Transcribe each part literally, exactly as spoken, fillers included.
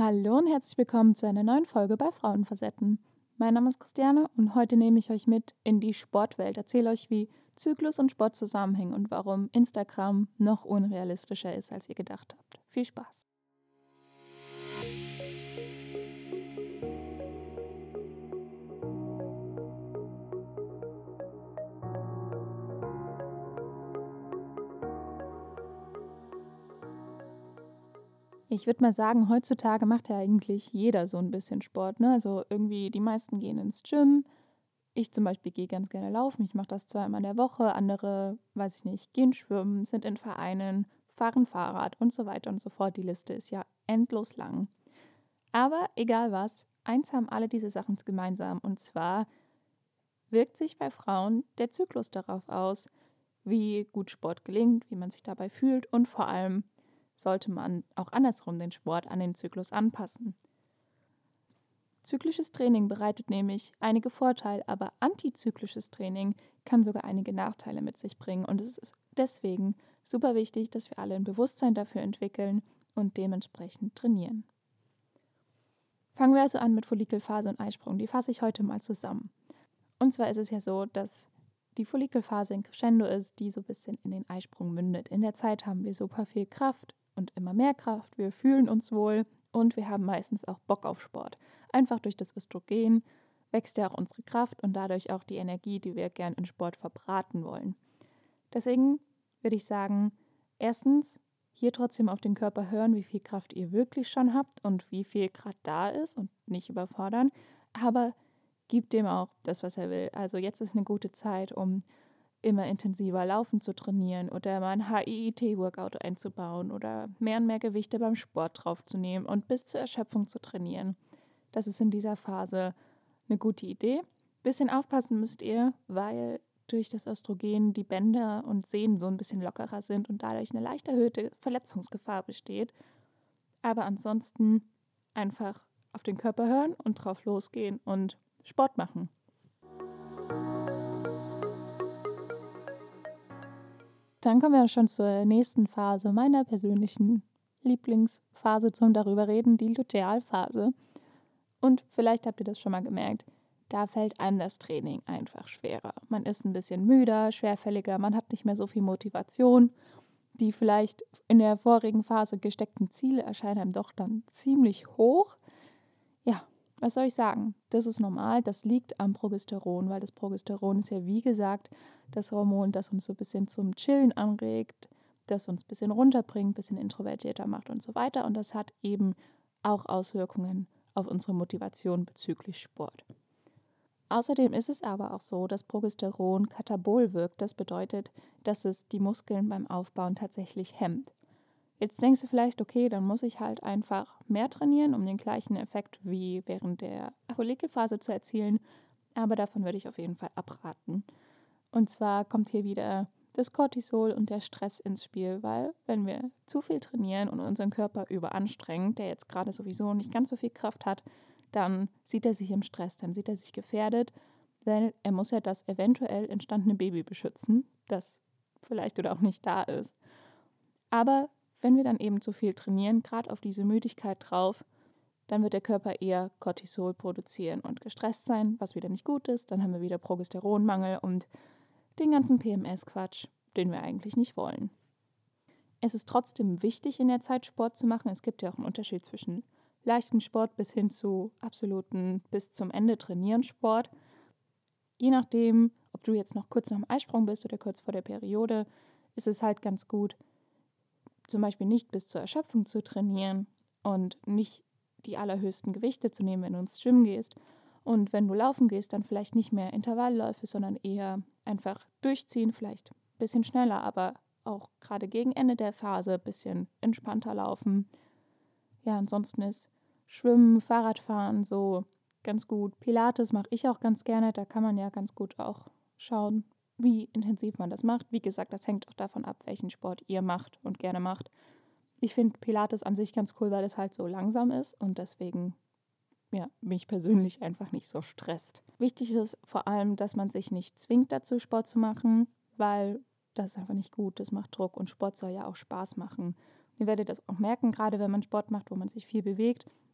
Hallo und herzlich willkommen zu einer neuen Folge bei Frauenfacetten. Mein Name ist Christiane und heute nehme ich euch mit in die Sportwelt. Erzähle euch, wie Zyklus und Sport zusammenhängen und warum Instagram noch unrealistischer ist, als ihr gedacht habt. Viel Spaß! Ich würde mal sagen, heutzutage macht ja eigentlich jeder so ein bisschen Sport, ne? Also irgendwie die meisten gehen ins Gym. Ich zum Beispiel gehe ganz gerne laufen. Ich mache das zweimal in der Woche. Andere, weiß ich nicht, gehen schwimmen, sind in Vereinen, fahren Fahrrad und so weiter und so fort. Die Liste ist ja endlos lang. Aber egal was, eins haben alle diese Sachen gemeinsam. Und zwar wirkt sich bei Frauen der Zyklus darauf aus, wie gut Sport gelingt, wie man sich dabei fühlt und vor allem sollte man auch andersrum den Sport an den Zyklus anpassen. Zyklisches Training bereitet nämlich einige Vorteile, aber antizyklisches Training kann sogar einige Nachteile mit sich bringen. Und es ist deswegen super wichtig, dass wir alle ein Bewusstsein dafür entwickeln und dementsprechend trainieren. Fangen wir also an mit Follikelphase und Eisprung. Die fasse ich heute mal zusammen. Und zwar ist es ja so, dass die Follikelphase ein Crescendo ist, die so ein bisschen in den Eisprung mündet. In der Zeit haben wir super viel Kraft und immer mehr Kraft. Wir fühlen uns wohl und wir haben meistens auch Bock auf Sport. Einfach durch das Östrogen wächst ja auch unsere Kraft und dadurch auch die Energie, die wir gern in Sport verbraten wollen. Deswegen würde ich sagen, erstens, hier trotzdem auf den Körper hören, wie viel Kraft ihr wirklich schon habt und wie viel gerade da ist und nicht überfordern. Aber gibt dem auch das, was er will. Also jetzt ist eine gute Zeit, um immer intensiver Laufen zu trainieren oder mal ein H I I T-Workout einzubauen oder mehr und mehr Gewichte beim Sport draufzunehmen und bis zur Erschöpfung zu trainieren. Das ist in dieser Phase eine gute Idee. Bisschen aufpassen müsst ihr, weil durch das Östrogen die Bänder und Sehnen so ein bisschen lockerer sind und dadurch eine leicht erhöhte Verletzungsgefahr besteht. Aber ansonsten einfach auf den Körper hören und drauf losgehen und Sport machen. Dann kommen wir schon zur nächsten Phase, meiner persönlichen Lieblingsphase zum darüber reden, die Lutealphase. Und vielleicht habt ihr das schon mal gemerkt, da fällt einem das Training einfach schwerer. Man ist ein bisschen müder, schwerfälliger, man hat nicht mehr so viel Motivation. Die vielleicht in der vorigen Phase gesteckten Ziele erscheinen einem doch dann ziemlich hoch. Ja, was soll ich sagen? Das ist normal, das liegt am Progesteron, weil das Progesteron ist ja, wie gesagt, das Hormon, das uns so ein bisschen zum Chillen anregt, das uns ein bisschen runterbringt, ein bisschen introvertierter macht und so weiter. Und das hat eben auch Auswirkungen auf unsere Motivation bezüglich Sport. Außerdem ist es aber auch so, dass Progesteron katabol wirkt. Das bedeutet, dass es die Muskeln beim Aufbauen tatsächlich hemmt. Jetzt denkst du vielleicht, okay, dann muss ich halt einfach mehr trainieren, um den gleichen Effekt wie während der Follikelphase zu erzielen. Aber davon würde ich auf jeden Fall abraten. Und zwar kommt hier wieder das Cortisol und der Stress ins Spiel, weil wenn wir zu viel trainieren und unseren Körper überanstrengen, der jetzt gerade sowieso nicht ganz so viel Kraft hat, dann sieht er sich im Stress, dann sieht er sich gefährdet, weil er muss ja das eventuell entstandene Baby beschützen, das vielleicht oder auch nicht da ist. Aber wenn wir dann eben zu viel trainieren, gerade auf diese Müdigkeit drauf, dann wird der Körper eher Cortisol produzieren und gestresst sein, was wieder nicht gut ist. Dann haben wir wieder Progesteronmangel und den ganzen P M S-Quatsch, den wir eigentlich nicht wollen. Es ist trotzdem wichtig, in der Zeit Sport zu machen. Es gibt ja auch einen Unterschied zwischen leichten Sport bis hin zu absoluten, bis zum Ende trainieren Sport. Je nachdem, ob du jetzt noch kurz nach dem Eisprung bist oder kurz vor der Periode, ist es halt ganz gut, zum Beispiel nicht bis zur Erschöpfung zu trainieren und nicht die allerhöchsten Gewichte zu nehmen, wenn du ins Gym gehst. Und wenn du laufen gehst, dann vielleicht nicht mehr Intervallläufe, sondern eher einfach durchziehen, vielleicht ein bisschen schneller, aber auch gerade gegen Ende der Phase ein bisschen entspannter laufen. Ja, ansonsten ist Schwimmen, Fahrradfahren so ganz gut. Pilates mache ich auch ganz gerne, da kann man ja ganz gut auch schauen, wie intensiv man das macht. Wie gesagt, das hängt auch davon ab, welchen Sport ihr macht und gerne macht. Ich finde Pilates an sich ganz cool, weil es halt so langsam ist und deswegen ja, mich persönlich einfach nicht so stresst. Wichtig ist vor allem, dass man sich nicht zwingt dazu, Sport zu machen, weil das ist einfach nicht gut, das macht Druck und Sport soll ja auch Spaß machen. Ihr werdet das auch merken, gerade wenn man Sport macht, wo man sich viel bewegt,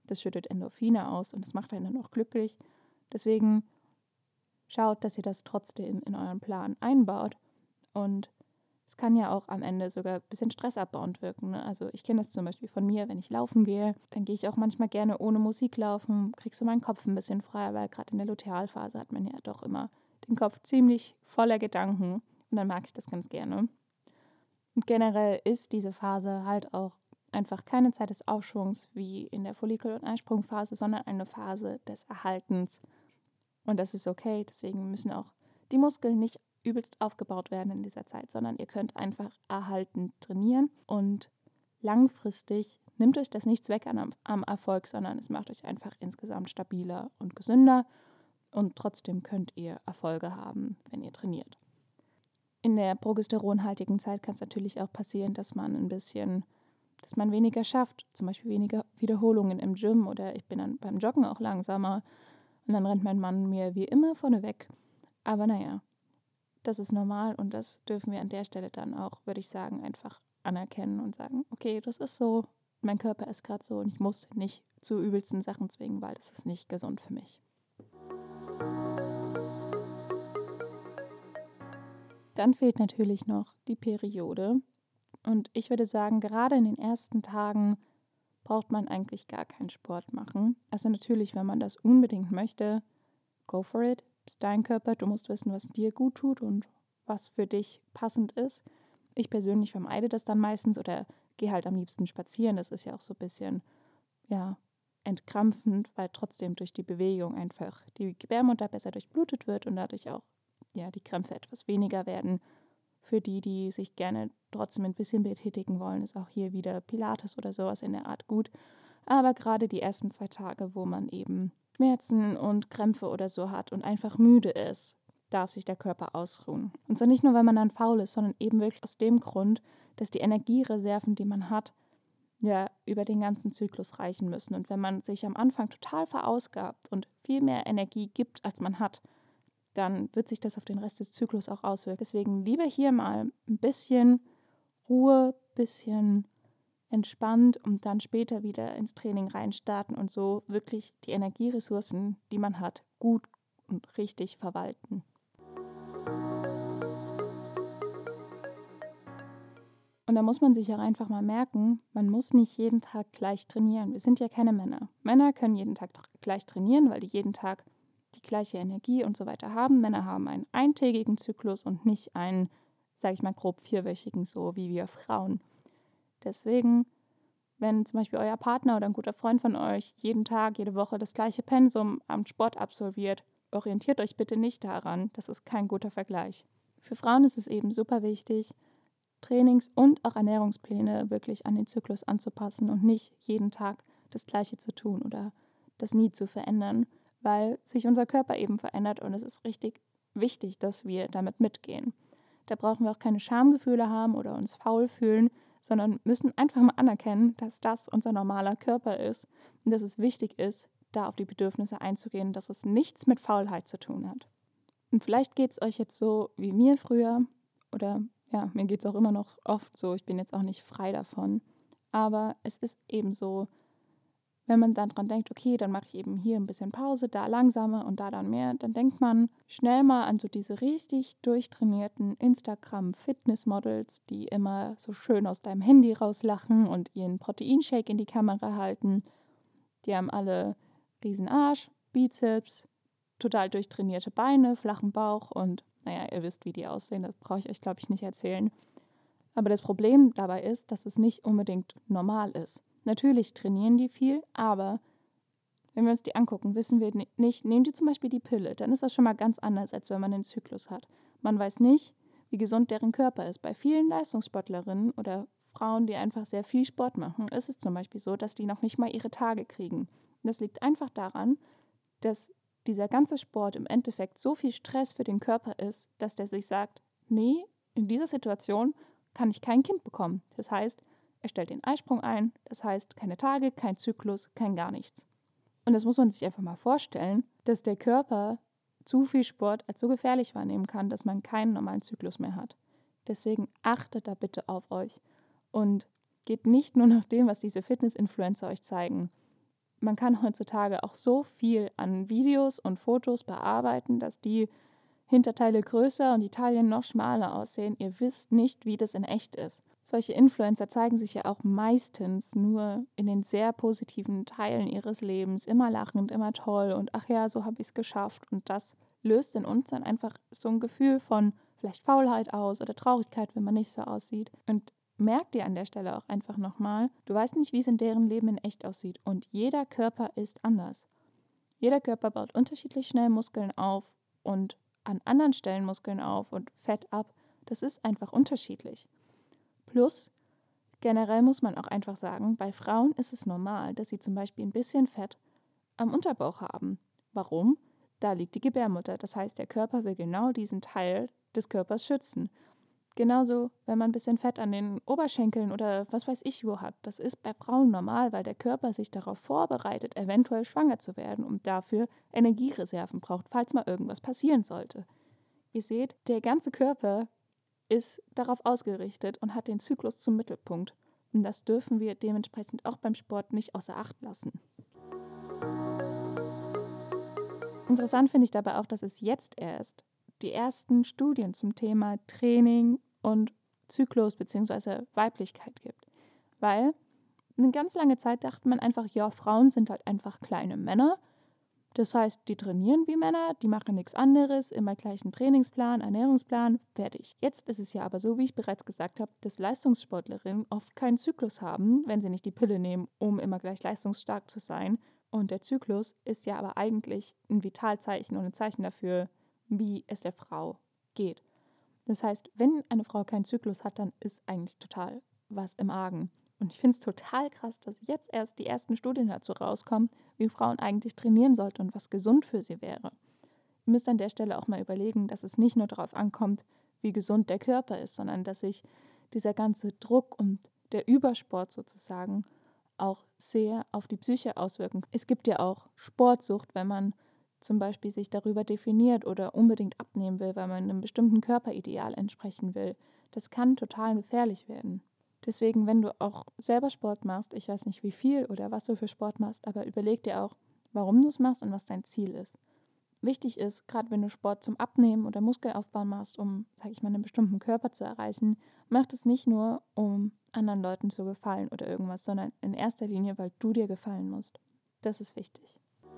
Das schüttet Endorphine aus und das macht einen dann auch glücklich. Deswegen schaut, dass ihr das trotzdem in euren Plan einbaut. Und es kann ja auch am Ende sogar ein bisschen stressabbauend wirken. Ne? Also ich kenne das zum Beispiel von mir, wenn ich laufen gehe, dann gehe ich auch manchmal gerne ohne Musik laufen, kriegst du meinen Kopf ein bisschen freier, weil gerade in der Lutealphase hat man ja doch immer den Kopf ziemlich voller Gedanken und dann mag ich das ganz gerne. Und generell ist diese Phase halt auch einfach keine Zeit des Aufschwungs wie in der Follikel- und Eisprungphase, sondern eine Phase des Erhaltens. Und das ist okay, deswegen müssen auch die Muskeln nicht übelst aufgebaut werden in dieser Zeit, sondern ihr könnt einfach erhaltend trainieren und langfristig nimmt euch das nichts weg am, am Erfolg, sondern es macht euch einfach insgesamt stabiler und gesünder und trotzdem könnt ihr Erfolge haben, wenn ihr trainiert. In der progesteronhaltigen Zeit kann es natürlich auch passieren, dass man ein bisschen, dass man weniger schafft, zum Beispiel weniger Wiederholungen im Gym oder ich bin dann beim Joggen auch langsamer und dann rennt mein Mann mir wie immer vorne weg. Aber naja, das ist normal und das dürfen wir an der Stelle dann auch, würde ich sagen, einfach anerkennen und sagen, okay, das ist so, mein Körper ist gerade so und ich muss nicht zu übelsten Sachen zwingen, weil das ist nicht gesund für mich. Dann fehlt natürlich noch die Periode und ich würde sagen, gerade in den ersten Tagen braucht man eigentlich gar keinen Sport machen. Also natürlich, wenn man das unbedingt möchte, go for it. Ist dein Körper, du musst wissen, was dir gut tut und was für dich passend ist. Ich persönlich vermeide das dann meistens oder gehe halt am liebsten spazieren. Das ist ja auch so ein bisschen, ja, entkrampfend, weil trotzdem durch die Bewegung einfach die Gebärmutter besser durchblutet wird und dadurch auch, ja, die Krämpfe etwas weniger werden. Für die, die sich gerne trotzdem ein bisschen betätigen wollen, ist auch hier wieder Pilates oder sowas in der Art gut. Aber gerade die ersten zwei Tage, wo man eben Schmerzen und Krämpfe oder so hat und einfach müde ist, darf sich der Körper ausruhen. Und zwar nicht nur, weil man dann faul ist, sondern eben wirklich aus dem Grund, dass die Energiereserven, die man hat, ja über den ganzen Zyklus reichen müssen. Und wenn man sich am Anfang total verausgabt und viel mehr Energie gibt, als man hat, dann wird sich das auf den Rest des Zyklus auch auswirken. Deswegen lieber hier mal ein bisschen Ruhe, ein bisschen entspannt und dann später wieder ins Training reinstarten und so wirklich die Energieressourcen, die man hat, gut und richtig verwalten. Und da muss man sich auch einfach mal merken, man muss nicht jeden Tag gleich trainieren. Wir sind ja keine Männer. Männer können jeden Tag tra- gleich trainieren, weil die jeden Tag die gleiche Energie und so weiter haben. Männer haben einen eintägigen Zyklus und nicht einen, sage ich mal grob, vierwöchigen, so wie wir Frauen. Deswegen, wenn zum Beispiel euer Partner oder ein guter Freund von euch jeden Tag, jede Woche das gleiche Pensum am Sport absolviert, orientiert euch bitte nicht daran. Das ist kein guter Vergleich. Für Frauen ist es eben super wichtig, Trainings- und auch Ernährungspläne wirklich an den Zyklus anzupassen und nicht jeden Tag das Gleiche zu tun oder das nie zu verändern, weil sich unser Körper eben verändert und es ist richtig wichtig, dass wir damit mitgehen. Da brauchen wir auch keine Schamgefühle haben oder uns faul fühlen, sondern müssen einfach mal anerkennen, dass das unser normaler Körper ist und dass es wichtig ist, da auf die Bedürfnisse einzugehen, dass es nichts mit Faulheit zu tun hat. Und vielleicht geht es euch jetzt so wie mir früher oder ja, mir geht es auch immer noch oft so, ich bin jetzt auch nicht frei davon, aber es ist eben so, wenn man dann dran denkt, okay, dann mache ich eben hier ein bisschen Pause, da langsamer und da dann mehr, dann denkt man schnell mal an so diese richtig durchtrainierten Instagram-Fitnessmodels, die immer so schön aus deinem Handy rauslachen und ihren Proteinshake in die Kamera halten. Die haben alle riesen Arsch, Bizeps, total durchtrainierte Beine, flachen Bauch und naja, ihr wisst, wie die aussehen, das brauche ich euch, glaube ich, nicht erzählen. Aber das Problem dabei ist, dass es nicht unbedingt normal ist. Natürlich trainieren die viel, aber wenn wir uns die angucken, wissen wir nicht, nehmen die zum Beispiel die Pille, dann ist das schon mal ganz anders, als wenn man den Zyklus hat. Man weiß nicht, wie gesund deren Körper ist. Bei vielen Leistungssportlerinnen oder Frauen, die einfach sehr viel Sport machen, ist es zum Beispiel so, dass die noch nicht mal ihre Tage kriegen. Und das liegt einfach daran, dass dieser ganze Sport im Endeffekt so viel Stress für den Körper ist, dass der sich sagt, nee, in dieser Situation kann ich kein Kind bekommen. Das heißt, er stellt den Eisprung ein, das heißt keine Tage, kein Zyklus, kein gar nichts. Und das muss man sich einfach mal vorstellen, dass der Körper zu viel Sport als so gefährlich wahrnehmen kann, dass man keinen normalen Zyklus mehr hat. Deswegen achtet da bitte auf euch und geht nicht nur nach dem, was diese Fitness-Influencer euch zeigen. man kann heutzutage auch so viel an Videos und Fotos bearbeiten, dass die Hinterteile größer und die Taillen noch schmaler aussehen. Ihr wisst nicht, wie das in echt ist. Solche Influencer zeigen sich ja auch meistens nur in den sehr positiven Teilen ihres Lebens, immer lachend, immer toll und ach ja, so habe ich es geschafft. Und das löst in uns dann einfach so ein Gefühl von vielleicht Faulheit aus oder Traurigkeit, wenn man nicht so aussieht. Und merk dir an der Stelle auch einfach nochmal, du weißt nicht, wie es in deren Leben in echt aussieht. Und jeder Körper ist anders. Jeder Körper baut unterschiedlich schnell Muskeln auf und an anderen Stellen Muskeln auf und Fett ab. Das ist einfach unterschiedlich. Plus, generell muss man auch einfach sagen, bei Frauen ist es normal, dass sie zum Beispiel ein bisschen Fett am Unterbauch haben. Warum? Da liegt die Gebärmutter. Das heißt, der Körper will genau diesen Teil des Körpers schützen. Genauso, wenn man ein bisschen Fett an den Oberschenkeln oder was weiß ich wo hat. Das ist bei Frauen normal, weil der Körper sich darauf vorbereitet, eventuell schwanger zu werden und dafür Energiereserven braucht, falls mal irgendwas passieren sollte. Ihr seht, der ganze Körper ist darauf ausgerichtet und hat den Zyklus zum Mittelpunkt. Und das dürfen wir dementsprechend auch beim Sport nicht außer Acht lassen. Interessant finde ich dabei auch, dass es jetzt erst die ersten Studien zum Thema Training und Zyklus bzw. Weiblichkeit gibt. Weil eine ganz lange Zeit dachte man einfach, ja, Frauen sind halt einfach kleine Männer. Das heißt, die trainieren wie Männer, die machen nichts anderes, immer gleichen Trainingsplan, Ernährungsplan, fertig. Jetzt ist es ja aber so, wie ich bereits gesagt habe, dass Leistungssportlerinnen oft keinen Zyklus haben, wenn sie nicht die Pille nehmen, um immer gleich leistungsstark zu sein. Und der Zyklus ist ja aber eigentlich ein Vitalzeichen und ein Zeichen dafür, wie es der Frau geht. Das heißt, wenn eine Frau keinen Zyklus hat, dann ist eigentlich total was im Argen. Und ich finde es total krass, dass jetzt erst die ersten Studien dazu rauskommen, wie Frauen eigentlich trainieren sollten und was gesund für sie wäre. Ihr müsst an der Stelle auch mal überlegen, dass es nicht nur darauf ankommt, wie gesund der Körper ist, sondern dass sich dieser ganze Druck und der Übersport sozusagen auch sehr auf die Psyche auswirken. Es gibt ja auch Sportsucht, wenn man zum Beispiel sich darüber definiert oder unbedingt abnehmen will, weil man einem bestimmten Körperideal entsprechen will. Das kann total gefährlich werden. Deswegen, wenn du auch selber Sport machst, ich weiß nicht wie viel oder was du für Sport machst, aber überleg dir auch, warum du es machst und was dein Ziel ist. Wichtig ist, gerade wenn du Sport zum Abnehmen oder Muskelaufbau machst, um, sage ich mal, einen bestimmten Körper zu erreichen, mach es nicht nur, um anderen Leuten zu gefallen oder irgendwas, sondern in erster Linie, weil du dir gefallen musst. Das ist wichtig.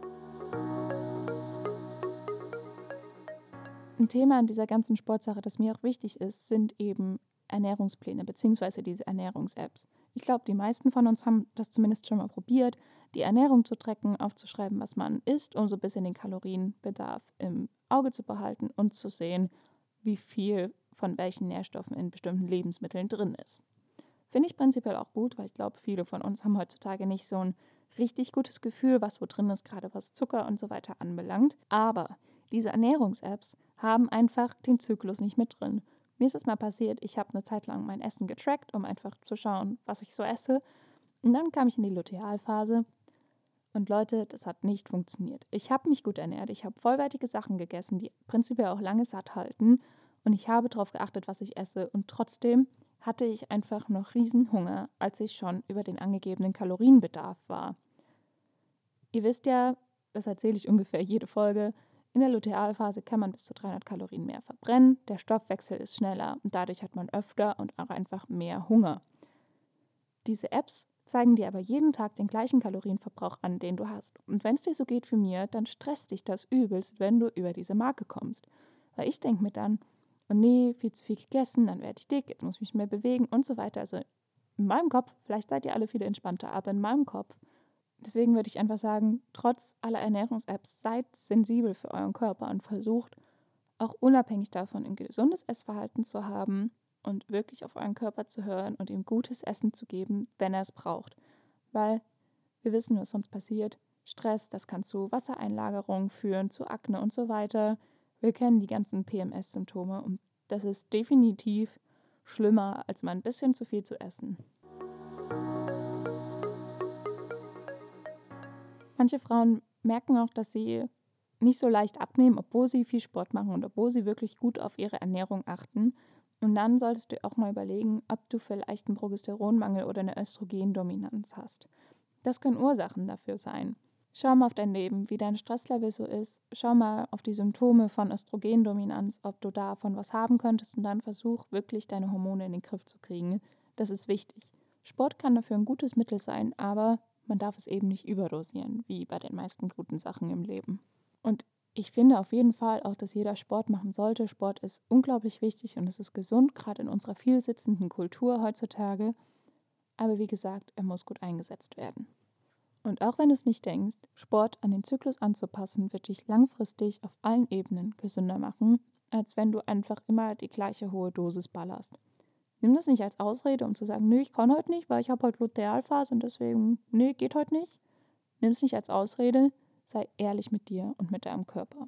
Ein Thema an dieser ganzen Sportsache, das mir auch wichtig ist, sind eben Ernährungspläne bzw. diese Ernährungs-Apps. Ich glaube, die meisten von uns haben das zumindest schon mal probiert, die Ernährung zu tracken, aufzuschreiben, was man isst, um so ein bisschen den Kalorienbedarf im Auge zu behalten und zu sehen, wie viel von welchen Nährstoffen in bestimmten Lebensmitteln drin ist. Finde ich prinzipiell auch gut, weil ich glaube, viele von uns haben heutzutage nicht so ein richtig gutes Gefühl, was wo drin ist, gerade was Zucker und so weiter anbelangt. Aber diese Ernährungs-Apps haben einfach den Zyklus nicht mit drin. Mir ist es mal passiert, ich habe eine Zeit lang mein Essen getrackt, um einfach zu schauen, was ich so esse. Und dann kam ich in die Lutealphase. Und Leute, das hat nicht funktioniert. Ich habe mich gut ernährt, ich habe vollwertige Sachen gegessen, die prinzipiell auch lange satt halten. Und ich habe darauf geachtet, was ich esse. Und trotzdem hatte ich einfach noch riesen Hunger, als ich schon über den angegebenen Kalorienbedarf war. Ihr wisst ja, das erzähle ich ungefähr jede Folge, in der Lutealphase kann man bis zu dreihundert Kalorien mehr verbrennen, der Stoffwechsel ist schneller und dadurch hat man öfter und auch einfach mehr Hunger. Diese Apps zeigen dir aber jeden Tag den gleichen Kalorienverbrauch an, den du hast. Und wenn es dir so geht wie mir, dann stresst dich das übelst, wenn du über diese Marke kommst. Weil ich denke mir dann, oh nee, viel zu viel gegessen, dann werde ich dick, jetzt muss ich mich mehr bewegen und so weiter. Also in meinem Kopf, vielleicht seid ihr alle viel entspannter, aber in meinem Kopf, deswegen würde ich einfach sagen, trotz aller Ernährungs-Apps, seid sensibel für euren Körper und versucht auch unabhängig davon ein gesundes Essverhalten zu haben und wirklich auf euren Körper zu hören und ihm gutes Essen zu geben, wenn er es braucht. Weil wir wissen, was sonst passiert. Stress, das kann zu Wassereinlagerungen führen, zu Akne und so weiter. Wir kennen die ganzen P M S-Symptome und das ist definitiv schlimmer, als mal ein bisschen zu viel zu essen. Manche Frauen merken auch, dass sie nicht so leicht abnehmen, obwohl sie viel Sport machen und obwohl sie wirklich gut auf ihre Ernährung achten. Und dann solltest du auch mal überlegen, ob du vielleicht einen Progesteronmangel oder eine Östrogendominanz hast. Das können Ursachen dafür sein. Schau mal auf dein Leben, wie dein Stresslevel so ist. Schau mal auf die Symptome von Östrogendominanz, ob du davon was haben könntest und dann versuch wirklich deine Hormone in den Griff zu kriegen. Das ist wichtig. Sport kann dafür ein gutes Mittel sein, aber man darf es eben nicht überdosieren, wie bei den meisten guten Sachen im Leben. Und ich finde auf jeden Fall auch, dass jeder Sport machen sollte. Sport ist unglaublich wichtig und es ist gesund, gerade in unserer vielsitzenden Kultur heutzutage. Aber wie gesagt, er muss gut eingesetzt werden. Und auch wenn du es nicht denkst, Sport an den Zyklus anzupassen, wird dich langfristig auf allen Ebenen gesünder machen, als wenn du einfach immer die gleiche hohe Dosis ballerst. Nimm das nicht als Ausrede, um zu sagen, nö, ich kann heute nicht, weil ich habe heute Lutealphase und deswegen, nö, geht heute nicht. Nimm es nicht als Ausrede, sei ehrlich mit dir und mit deinem Körper.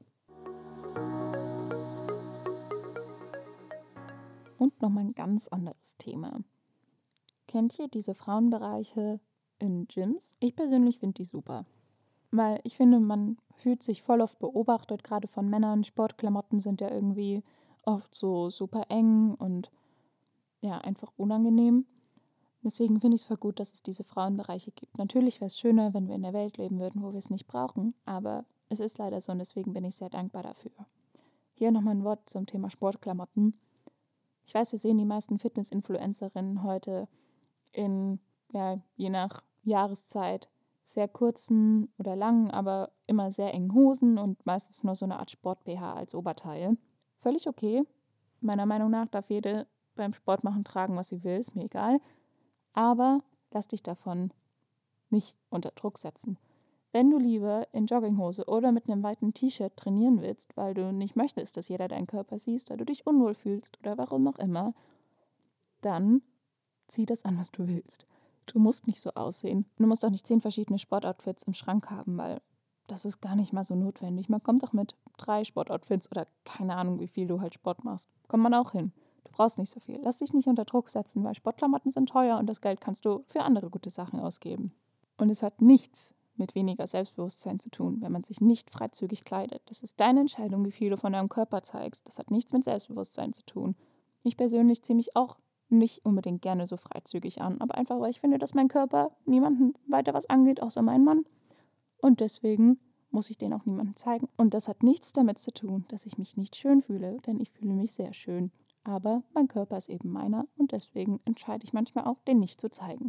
Und nochmal ein ganz anderes Thema. Kennt ihr diese Frauenbereiche in Gyms? Ich persönlich finde die super. Weil ich finde, man fühlt sich voll oft beobachtet, gerade von Männern. Sportklamotten sind ja irgendwie oft so super eng und ja, einfach unangenehm. Deswegen finde ich es voll gut, dass es diese Frauenbereiche gibt. Natürlich wäre es schöner, wenn wir in der Welt leben würden, wo wir es nicht brauchen, aber es ist leider so und deswegen bin ich sehr dankbar dafür. Hier nochmal ein Wort zum Thema Sportklamotten. Ich weiß, wir sehen die meisten Fitness-Influencerinnen heute in, ja, je nach Jahreszeit, sehr kurzen oder langen, aber immer sehr engen Hosen und meistens nur so eine Art Sport-B H als Oberteil. Völlig okay. Meiner Meinung nach darf jede beim Sport machen tragen, was sie will, ist mir egal. Aber lass dich davon nicht unter Druck setzen. Wenn du lieber in Jogginghose oder mit einem weiten T-Shirt trainieren willst, weil du nicht möchtest, dass jeder deinen Körper sieht, weil du dich unwohl fühlst oder warum auch immer, dann zieh das an, was du willst. Du musst nicht so aussehen. Du musst auch nicht zehn verschiedene Sportoutfits im Schrank haben, weil das ist gar nicht mal so notwendig. Man kommt auch mit drei Sportoutfits oder keine Ahnung, wie viel du halt Sport machst. Kommt man auch hin. Du brauchst nicht so viel. Lass dich nicht unter Druck setzen, weil Sportklamotten sind teuer und das Geld kannst du für andere gute Sachen ausgeben. Und es hat nichts mit weniger Selbstbewusstsein zu tun, wenn man sich nicht freizügig kleidet. Das ist deine Entscheidung, wie viel du von deinem Körper zeigst. Das hat nichts mit Selbstbewusstsein zu tun. Ich persönlich ziehe mich auch nicht unbedingt gerne so freizügig an, aber einfach, weil ich finde, dass mein Körper niemandem weiter was angeht, außer mein Mann. Und deswegen muss ich den auch niemandem zeigen. Und das hat nichts damit zu tun, dass ich mich nicht schön fühle, denn ich fühle mich sehr schön. Aber mein Körper ist eben meiner und deswegen entscheide ich manchmal auch, den nicht zu zeigen.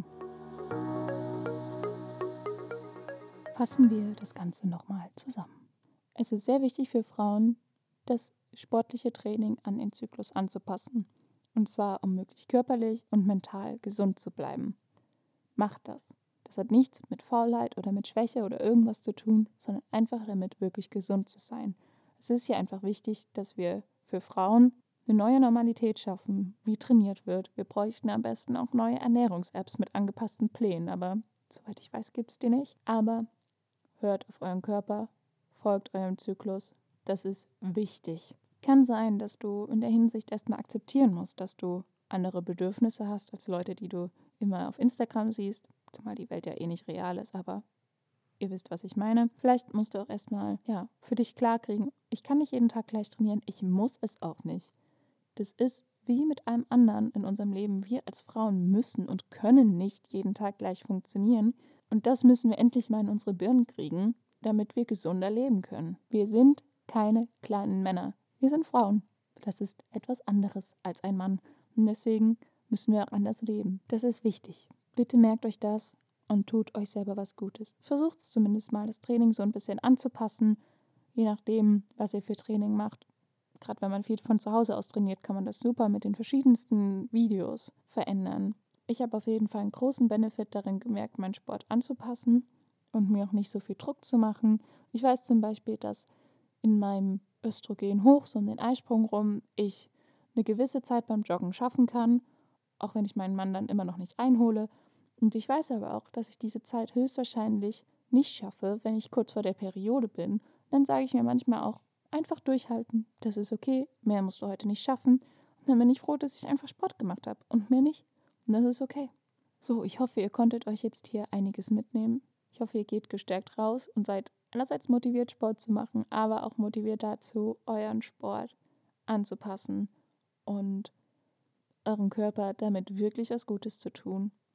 Fassen wir das Ganze nochmal zusammen. Es ist sehr wichtig für Frauen, das sportliche Training an den Zyklus anzupassen. Und zwar, um möglichst körperlich und mental gesund zu bleiben. Macht das. Das hat nichts mit Faulheit oder mit Schwäche oder irgendwas zu tun, sondern einfach damit, wirklich gesund zu sein. Es ist hier einfach wichtig, dass wir für Frauen eine neue Normalität schaffen, wie trainiert wird. Wir bräuchten am besten auch neue Ernährungs-Apps mit angepassten Plänen, aber soweit ich weiß, gibt es die nicht. Aber hört auf euren Körper, folgt eurem Zyklus. Das ist wichtig. Kann sein, dass du in der Hinsicht erstmal akzeptieren musst, dass du andere Bedürfnisse hast als Leute, die du immer auf Instagram siehst, zumal die Welt ja eh nicht real ist, aber ihr wisst, was ich meine. Vielleicht musst du auch erstmal, ja, für dich klarkriegen, ich kann nicht jeden Tag gleich trainieren, ich muss es auch nicht. Das ist wie mit allem anderen in unserem Leben. Wir als Frauen müssen und können nicht jeden Tag gleich funktionieren. Und das müssen wir endlich mal in unsere Birnen kriegen, damit wir gesunder leben können. Wir sind keine kleinen Männer. Wir sind Frauen. Das ist etwas anderes als ein Mann. Und deswegen müssen wir auch anders leben. Das ist wichtig. Bitte merkt euch das und tut euch selber was Gutes. Versucht es zumindest mal, das Training so ein bisschen anzupassen, je nachdem, was ihr für Training macht. Gerade wenn man viel von zu Hause aus trainiert, kann man das super mit den verschiedensten Videos verändern. Ich habe auf jeden Fall einen großen Benefit darin gemerkt, meinen Sport anzupassen und mir auch nicht so viel Druck zu machen. Ich weiß zum Beispiel, dass in meinem Östrogen hoch, so um den Eisprung rum, ich eine gewisse Zeit beim Joggen schaffen kann, auch wenn ich meinen Mann dann immer noch nicht einhole. Und ich weiß aber auch, dass ich diese Zeit höchstwahrscheinlich nicht schaffe, wenn ich kurz vor der Periode bin. Dann sage ich mir manchmal auch, einfach durchhalten, das ist okay, mehr musst du heute nicht schaffen. Und dann bin ich froh, dass ich einfach Sport gemacht habe und mehr nicht. Und das ist okay. So, ich hoffe, ihr konntet euch jetzt hier einiges mitnehmen. Ich hoffe, ihr geht gestärkt raus und seid einerseits motiviert, Sport zu machen, aber auch motiviert dazu, euren Sport anzupassen und euren Körper damit wirklich was Gutes zu tun.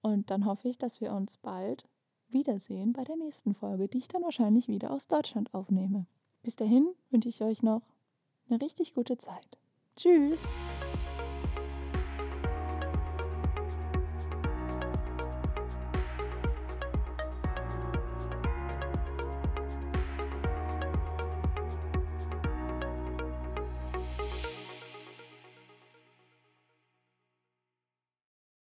Und dann hoffe ich, dass wir uns bald wiedersehen bei der nächsten Folge, die ich dann wahrscheinlich wieder aus Deutschland aufnehme. Bis dahin wünsche ich euch noch eine richtig gute Zeit. Tschüss!